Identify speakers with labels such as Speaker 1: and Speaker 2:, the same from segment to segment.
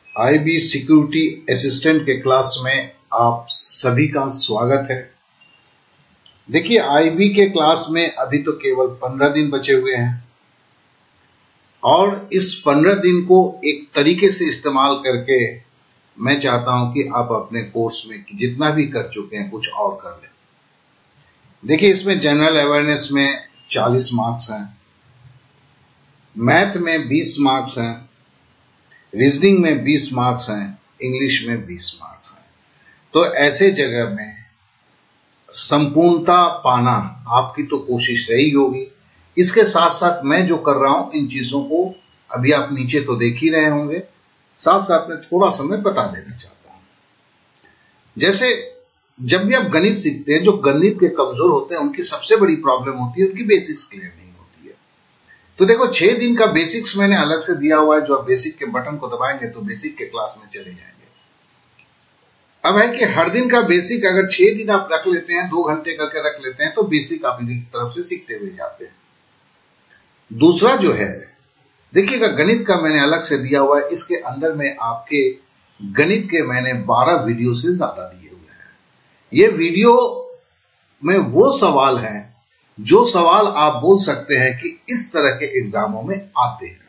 Speaker 1: IB security assistant के class में आप सभी का स्वागत है। देखिए, आईबी के क्लास में अभी तो केवल 15 दिन बचे हुए हैं और इस 15 दिन को एक तरीके से इस्तेमाल करके मैं चाहता हूं कि आप अपने कोर्स में जितना भी कर चुके हैं कुछ और कर लें। देखिए, इसमें जनरल अवेयरनेस में 40 मार्क्स हैं, मैथ में 20 मार्क्स हैं, रीजनिंग में 20 मार्क्स हैं, इंग्लिश में 20 मार्क्स हैं। तो ऐसे जगह में संपूर्णता पाना आपकी तो कोशिश रही होगी। इसके साथ साथ मैं जो कर रहा हूं इन चीजों को अभी आप नीचे तो देख ही रहे होंगे, साथ साथ में थोड़ा सा मैं बता देना चाहता हूं। जैसे जब भी आप गणित सीखते हैं, जो गणित के कमजोर होते हैं उनकी सबसे बड़ी प्रॉब्लम होती है उनकी बेसिक्स क्लियर नहीं होती है। तो देखो, 6 दिन का बेसिक्स मैंने अलग से दिया हुआ है, जो आप बेसिक के बटन को दबाएंगे तो बेसिक के क्लास में चले जाएंगे। अब है कि हर दिन का बेसिक अगर 6 दिन आप रख लेते हैं, 2 घंटे करके रख लेते हैं, तो बेसिक आप इनकी तरफ से सीखते हुए जाते हैं। दूसरा जो है, देखिएगा, गणित का मैंने अलग से दिया हुआ है। इसके अंदर में आपके गणित के मैंने 12 वीडियो से ज्यादा दिए हुए हैं। ये वीडियो में वो सवाल हैं जो सवाल आप बोल सकते हैं कि इस तरह के एग्जामों में आते हैं।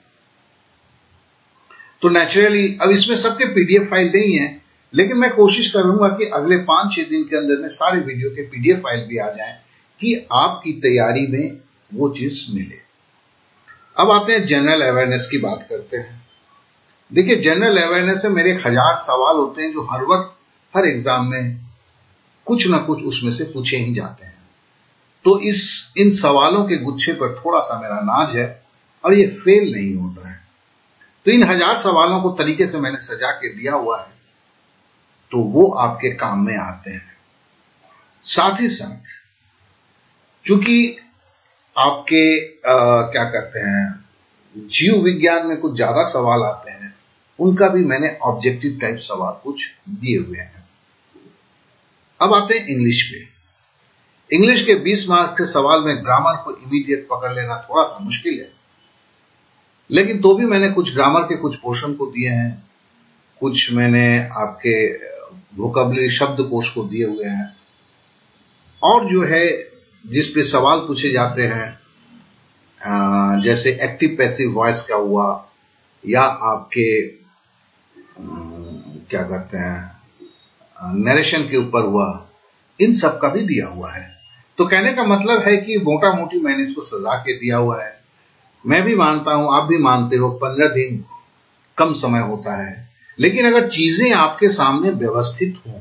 Speaker 1: तो नेचुरली अब इसमें सबके पीडीएफ फाइल नहीं है, लेकिन मैं कोशिश करूंगा कि अगले 5-6 दिन के अंदर में सारे वीडियो के पीडीएफ फाइल भी आ जाएं कि आपकी तैयारी में वो चीज मिले। अब आते हैं जनरल अवेयरनेस की बात करते हैं। देखिए, जनरल अवेयरनेस से मेरे 1000 सवाल होते हैं जो हर वक्त हर एग्जाम में कुछ ना कुछ उसमें से पूछे ही जाते हैं। तो इन सवालों के गुच्छे पर थोड़ा सा मेरा नाज है और ये फेल नहीं होता है। तो इन 1000 सवालों को तरीके से मैंने सजा के दिया हुआ है, तो वो आपके काम में आते हैं। साथ ही साथ चूंकि आपके क्या कहते हैं, जीव विज्ञान में कुछ ज्यादा सवाल आते हैं, उनका भी मैंने ऑब्जेक्टिव टाइप सवाल कुछ दिए हुए हैं। अब आते हैं इंग्लिश पे। इंग्लिश के 20 मार्क्स के सवाल में ग्रामर को इमीडिएट पकड़ लेना थोड़ा सा मुश्किल है, लेकिन तो भी मैंने कुछ ग्रामर के कुछ पोर्शन को दिए हैं, कुछ मैंने आपके वोकैबुलरी शब्दकोश को दिए हुए हैं, और जो है जिस पे सवाल पूछे जाते हैं, जैसे एक्टिव पैसिव वॉइस का हुआ, या आपके क्या कहते हैं नरेशन के ऊपर हुआ, इन सब का भी दिया हुआ है। तो कहने का मतलब है कि मोटा मोटी मैंने इसको सजा के दिया हुआ है। मैं भी मानता हूं, आप भी मानते हो, 15 दिन कम समय होता है, लेकिन अगर चीजें आपके सामने व्यवस्थित हों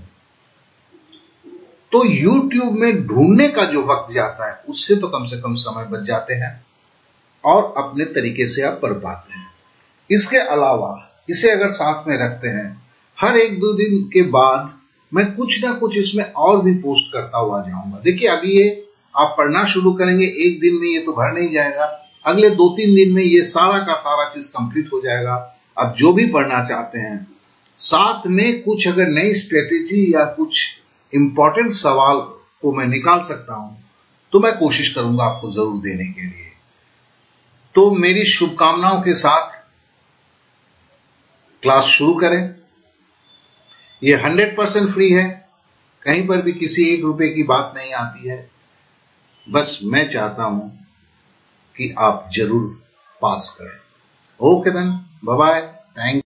Speaker 1: तो YouTube में ढूंढने का जो वक्त जाता है उससे तो कम से कम समय बच जाते हैं और अपने तरीके से आप पढ़ पाते हैं। इसके अलावा इसे अगर साथ में रखते हैं, हर 1-2 दिन के बाद मैं कुछ ना कुछ इसमें और भी पोस्ट करता हुआ जाऊंगा। देखिए, अभी ये आप पढ़ना शुरू करेंगे, एक दिन में ये तो भर नहीं जाएगा, अगले 2-3 दिन में ये सारा का सारा चीज कंप्लीट हो जाएगा। आप जो भी पढ़ना चाहते हैं, साथ में कुछ अगर नई स्ट्रेटेजी या कुछ इंपॉर्टेंट सवाल को मैं निकाल सकता हूं तो मैं कोशिश करूंगा आपको जरूर देने के लिए। तो मेरी शुभकामनाओं के साथ क्लास शुरू करें। ये 100% फ्री है, कहीं पर भी किसी 1 रुपए की बात नहीं आती है। बस मैं चाहता हूं कि आप जरूर पास करें। Okay then, bye bye, thank